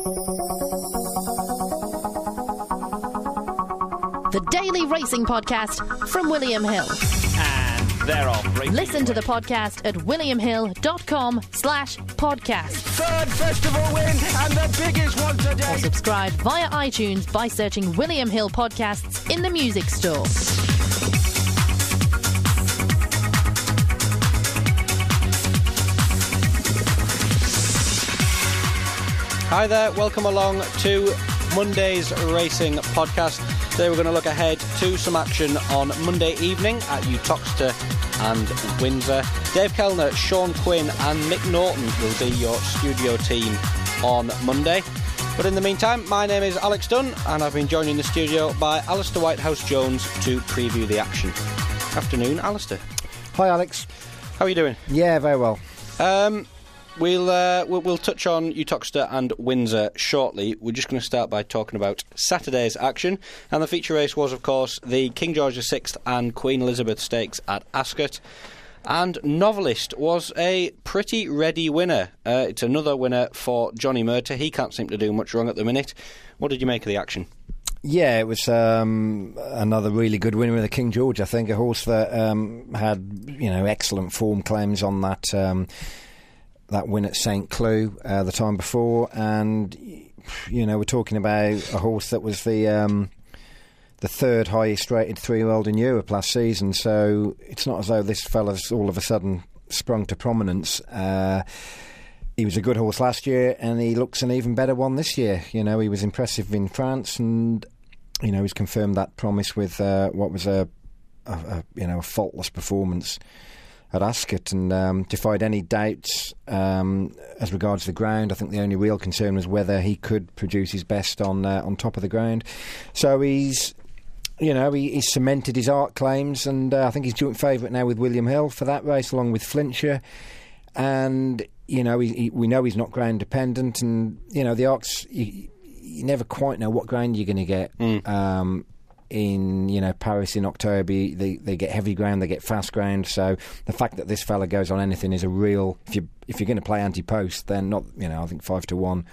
The Daily Racing Podcast from William Hill. And they're off. Listen to the podcast at williamhill.com/podcast. Third festival win and the biggest one today. Or subscribe via iTunes by searching William Hill Podcasts in the music store. Hi there, welcome along to Monday's Racing Podcast. Today we're going to look ahead to some action on Monday evening at Uttoxeter and Windsor. Dave Kellner, Sean Quinn and Mick Norton will be your studio team on Monday. But in the meantime, my name is Alex Dunn and I've been joined in the studio by Alistair Whitehouse-Jones to preview the action. Afternoon, Alistair. Hi, Alex. How are you doing? Yeah, very well. We'll touch on Uttoxeter and Windsor shortly. We're just going to start by talking about Saturday's action. And the feature race was, of course, the King George VI and Queen Elizabeth Stakes at Ascot. And Novelist was a pretty ready winner. It's another winner for Johnny Murtagh. He can't seem to do much wrong at the minute. What did you make of the action? Yeah, it was another really good winner of the King George, I think. A horse that had, excellent form claims on that win at St. Cloud the time before, and we're talking about a horse that was the third highest rated 3-year-old in Europe last season, so it's not as though this fella's all of a sudden sprung to prominence. He was a good horse last year and he looks an even better one this year. He was impressive in France, and he's confirmed that promise with what was a faultless performance at Ascot, and defied any doubts as regards the ground. I think the only real concern was whether he could produce his best on top of the ground. So he's cemented his art claims, and I think he's joint favourite now with William Hill for that race, along with Flintshire. And we know he's not ground dependent, and the Arcs, you never quite know what ground you're going to get. In Paris in October, they get heavy ground, they get fast ground. So the fact that this fella goes on anything is a real. If you're going to play anti-post, then not. I think 5-1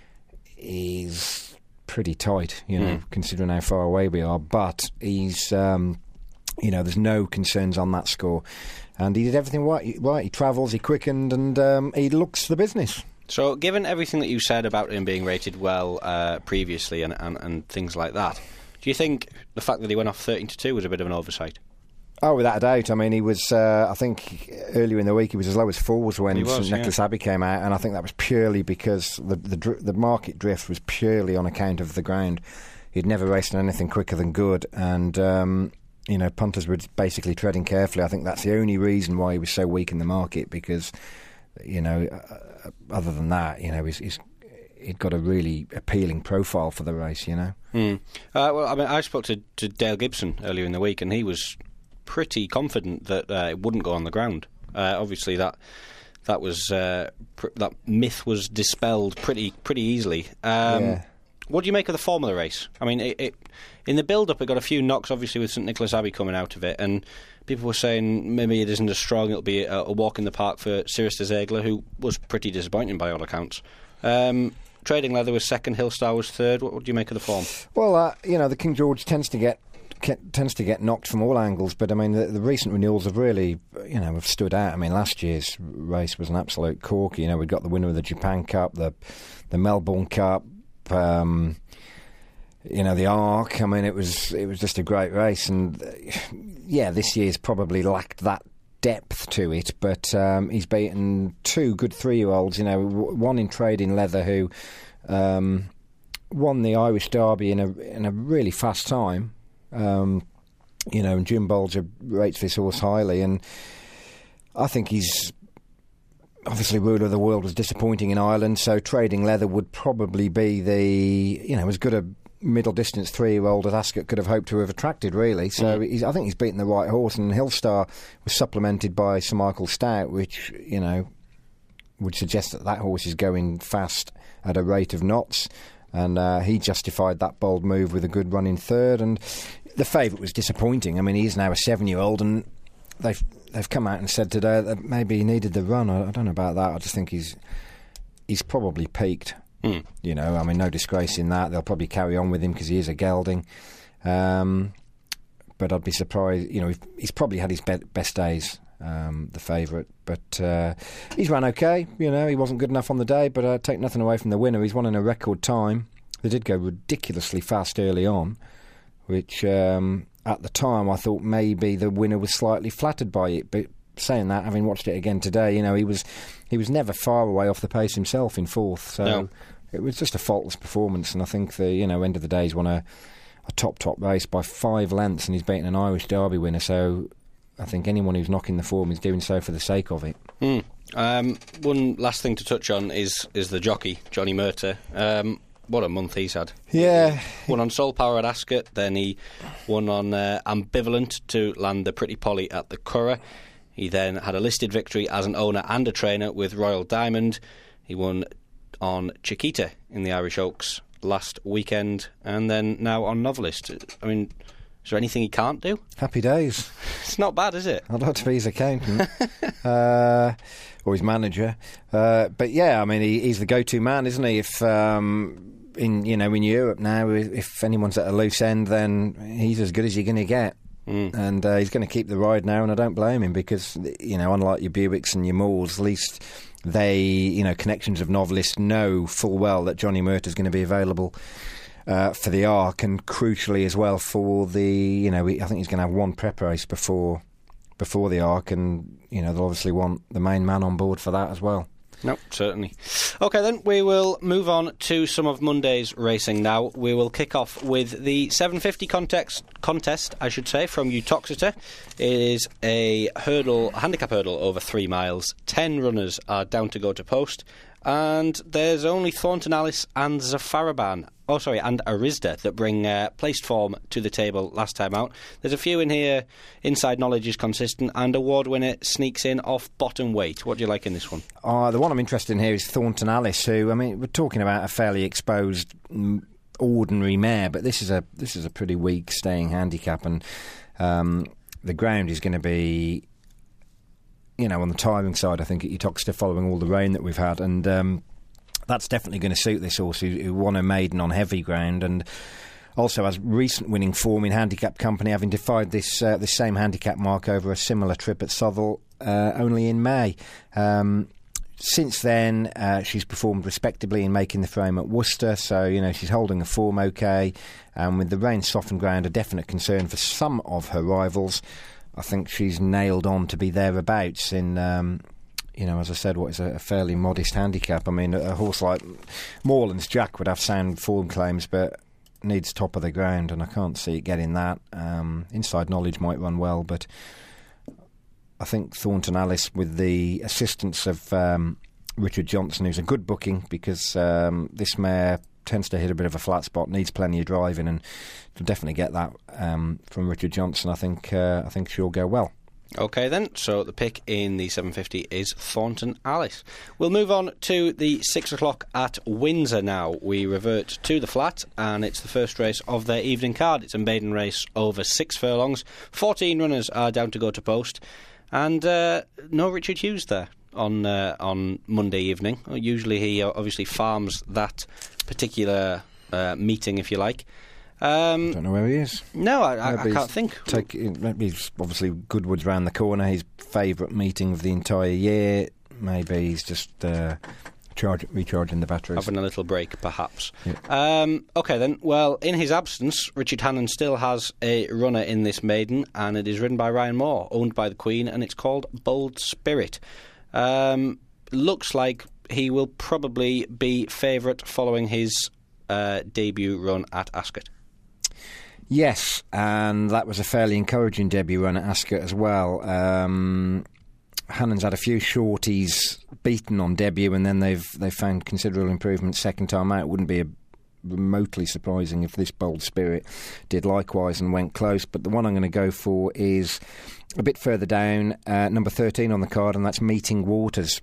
is pretty tight. Considering how far away we are. But he's there's no concerns on that score, and he did everything right. He travels, he quickened, and he looks the business. So, given everything that you said about him being rated well previously and things like that, do you think the fact that he went off 13-2 was a bit of an oversight? Oh, without a doubt. I mean, he was, I think, earlier in the week he was as low as 4s when St Nicholas Abbey came out, and I think that was purely because the market drift was purely on account of the ground. He'd never raced on anything quicker than good, and, punters were basically treading carefully. I think that's the only reason why he was so weak in the market, because, other than that, he'd got a really appealing profile for the race, Well, I mean, I spoke to Dale Gibson earlier in the week, and he was pretty confident that it wouldn't go on the ground. Obviously, that myth was dispelled pretty easily. What do you make of the form of the race? I mean, in the build-up, it got a few knocks, obviously, with St Nicholas Abbey coming out of it, and people were saying maybe it isn't as strong. It'll be a walk in the park for Cirrus de Zegler, who was pretty disappointing by all accounts. Trading Leather was second, Hillstar was third. What do you make of the form? Well, the King George tends to get knocked from all angles, but I mean the recent renewals have really have stood out. I mean, last year's race was an absolute corker. We've got the winner of the Japan Cup, the Melbourne Cup, the Arc. I mean, it was just a great race, and this year's probably lacked that depth to it, but he's beaten two good 3-year-olds, one in Trading Leather, who won the Irish Derby in a really fast time, and Jim Bolger rates this horse highly, and I think he's obviously Ruler of the World was disappointing in Ireland, so Trading Leather would probably be as good a middle distance 3-year-old at Ascot could have hoped to have attracted, really. So I think he's beaten the right horse, and Hillstar was supplemented by Sir Michael Stout, which would suggest that horse is going fast at a rate of knots, and he justified that bold move with a good run in third. And the favourite was disappointing. I mean, he is now a 7-year-old, and they've come out and said today that maybe he needed the run. I don't know about that. I just think he's probably peaked. You know, I mean, no disgrace in that. They'll probably carry on with him because he is a gelding. But I'd be surprised, you know, he's probably had his best days, the favourite. But he's run okay, you know, he wasn't good enough on the day, but I'd take nothing away from the winner. He's won in a record time. They did go ridiculously fast early on, which at the time I thought maybe the winner was slightly flattered by it. But saying that, having watched it again today, you know, he was never far away off the pace himself in fourth. So no. It was just a faultless performance, and I think the end of the day he's won a top race by 5 lengths, and he's beaten an Irish Derby winner. So I think anyone who's knocking the form is doing so for the sake of it. One last thing to touch on is the jockey, Johnny Murtagh. What a month he's had. Yeah. Won on Soul Power at Ascot, then he won on Ambivalent to land the Pretty Polly at the Curragh. He then had a listed victory as an owner and a trainer with Royal Diamond. He won on Chiquita in the Irish Oaks last weekend, and then now on Novelist. I mean, is there anything he can't do? Happy days. It's not bad, is it? I'd like to be his accountant or his manager. But yeah, I mean, he's the go-to man, isn't he? If in Europe now, if anyone's at a loose end, then he's as good as you're going to get. And he's going to keep the ride now, and I don't blame him because, you know, unlike your Buicks and your Moores, at least they, you know, connections of Novelists know full well that Johnny Murtagh is going to be available for the Arc, and crucially as well for the, you know, I think he's going to have one prep race before the Arc, and, you know, they'll obviously want the main man on board for that as well. No, certainly. OK, then, we will move on to some of Monday's racing now. We will kick off with the 750 contest, I should say, from Uttoxeter. It is a handicap hurdle over 3 miles. 10 runners are down to go to post. And there's only Thornton Alice and Zafaraban, and Arizda that bring placed form to the table last time out. There's a few in here. Inside Knowledge is consistent, and award winner sneaks in off bottom weight. What do you like in this one? The one I'm interested in here is Thornton Alice, who, I mean, we're talking about a fairly exposed ordinary mare, but this is a pretty weak staying handicap, and the ground is going to be, you know, on the tiring side, I think, at Uttoxeter, following all the rain that we've had, and that's definitely going to suit this horse, who won a maiden on heavy ground, and also has recent winning form in handicap company, having defied this same handicap mark over a similar trip at Southwell only in May. Since then, she's performed respectably in making the frame at Worcester, so, you know, she's holding the form okay, and with the rain softened ground a definite concern for some of her rivals. I think she's nailed on to be thereabouts in, you know, as I said, what is a fairly modest handicap. I mean, a horse like Moreland's Jack would have sound form claims, but needs top of the ground, and I can't see it getting that. Inside Knowledge might run well, but I think Thornton Alice, with the assistance of Richard Johnson, who's a good booking, because this mare tends to hit a bit of a flat spot, needs plenty of driving, and to definitely get that from Richard Johnson, I think she'll go well. OK then, so the pick in the 750 is Thornton Alice. We'll move on to the 6 o'clock at Windsor now. We revert to the flat, and it's the first race of their evening card. It's a maiden race over 6 furlongs. 14 runners are down to go to post, and no Richard Hughes there on Monday evening. Usually he obviously farms that particular meeting, if you like. I don't know where he is. No, I can't think. Maybe he's obviously Goodwood's round the corner, his favourite meeting of the entire year. Maybe he's just recharging the batteries. Having a little break, perhaps. Yeah. OK then, well, in his absence, Richard Hannon still has a runner in this maiden, and it is ridden by Ryan Moore, owned by the Queen, and it's called Bold Spirit. Looks like he will probably be favourite following his debut run at Ascot. Yes, and that was a fairly encouraging debut run at Ascot as well. Hannon's had a few shorties beaten on debut, and then they've found considerable improvement second time out. It wouldn't be remotely surprising if this Bold Spirit did likewise and went close, but the one I'm going to go for is a bit further down, number 13 on the card, and that's Meeting Waters,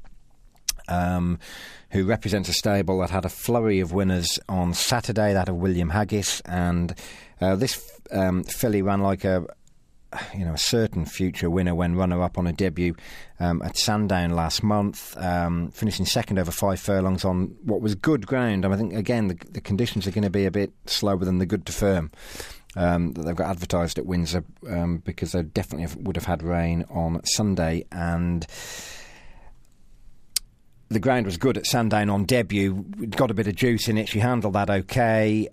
who represents a stable that had a flurry of winners on Saturday, that of William Haggis, and this filly ran like a a certain future winner when runner-up on a debut at Sandown last month, finishing second over 5 furlongs on what was good ground. I think, again, the conditions are going to be a bit slower than the good to firm that they've got advertised at Windsor, because they definitely would have had rain on Sunday, and the ground was good at Sandown on debut. It got a bit of juice in it. She handled that okay.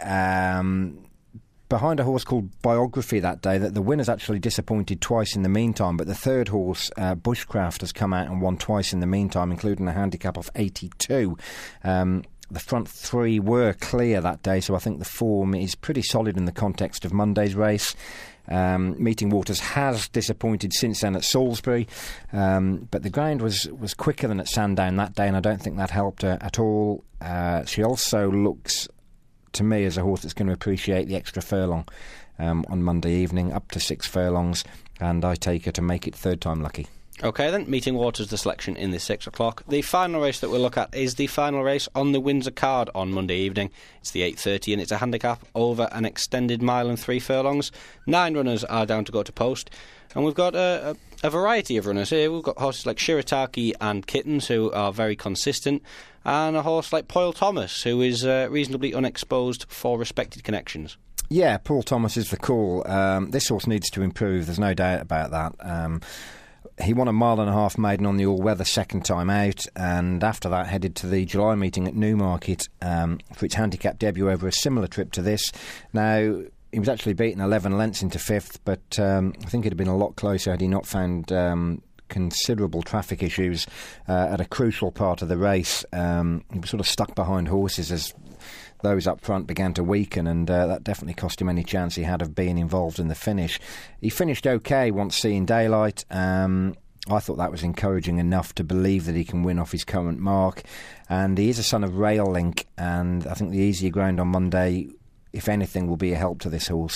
Behind a horse called Biography that day, that the winner's actually disappointed twice in the meantime, but the third horse, Bushcraft, has come out and won twice in the meantime, including a handicap of 82. The front three were clear that day, so I think the form is pretty solid in the context of Monday's race. Meeting Waters has disappointed since then at Salisbury, but the ground was quicker than at Sandown that day, and I don't think that helped her at all. She also looks to me as a horse that's going to appreciate the extra furlong on Monday evening, up to 6 furlongs, and I take her to make it third time lucky. OK then, Meeting Waters the selection in the 6 o'clock. The final race that we'll look at is the final race on the Windsor card on Monday evening. It's the 8:30 and it's a handicap over an extended mile and 3 furlongs. 9 runners are down to go to post, and we've got a variety of runners here. We've got horses like Shirataki and Kittens, who are very consistent, and a horse like Poyle Thomas, who is reasonably unexposed for respected connections. Yeah, Paul Thomas is the call. This horse needs to improve, there's no doubt about that. He won a 1.5 mile maiden on the all-weather second time out, and after that headed to the July meeting at Newmarket for its handicap debut over a similar trip to this. Now, he was actually beaten 11 lengths into 5th, but I think it'd have been a lot closer had he not found considerable traffic issues at a crucial part of the race. He was sort of stuck behind horses as those up front began to weaken, and that definitely cost him any chance he had of being involved in the finish. He finished okay once seeing daylight. I thought that was encouraging enough to believe that he can win off his current mark, and he is a son of Rail Link, and I think the easier ground on Monday, if anything, will be a help to this horse.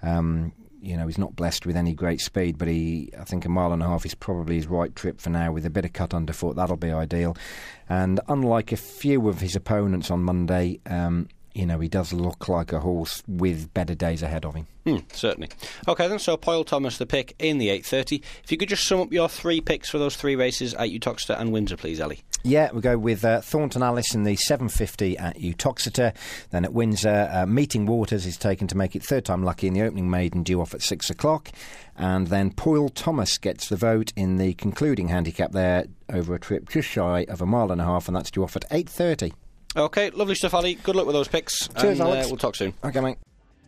He's not blessed with any great speed, but I think 1.5 miles is probably his right trip for now, with a bit of cut underfoot. That'll be ideal. And unlike a few of his opponents on Monday, he does look like a horse with better days ahead of him. Certainly. OK then, so Poyle Thomas the pick in the 8:30. If you could just sum up your 3 picks for those 3 races at Uttoxeter and Windsor, please, Ellie. Yeah, we go with Thornton Alice in the 7:50 at Uttoxeter. Then at Windsor, Meeting Waters is taken to make it third time lucky in the opening maiden, due off at 6 o'clock. And then Poyle Thomas gets the vote in the concluding handicap there over a trip just shy of 1.5 miles, and that's due off at 8:30. OK, lovely stuff, Ali. Good luck with those picks. Cheers, Alex. We'll talk soon. OK, mate.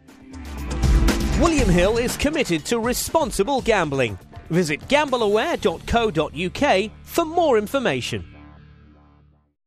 William Hill is committed to responsible gambling. Visit gambleaware.co.uk for more information.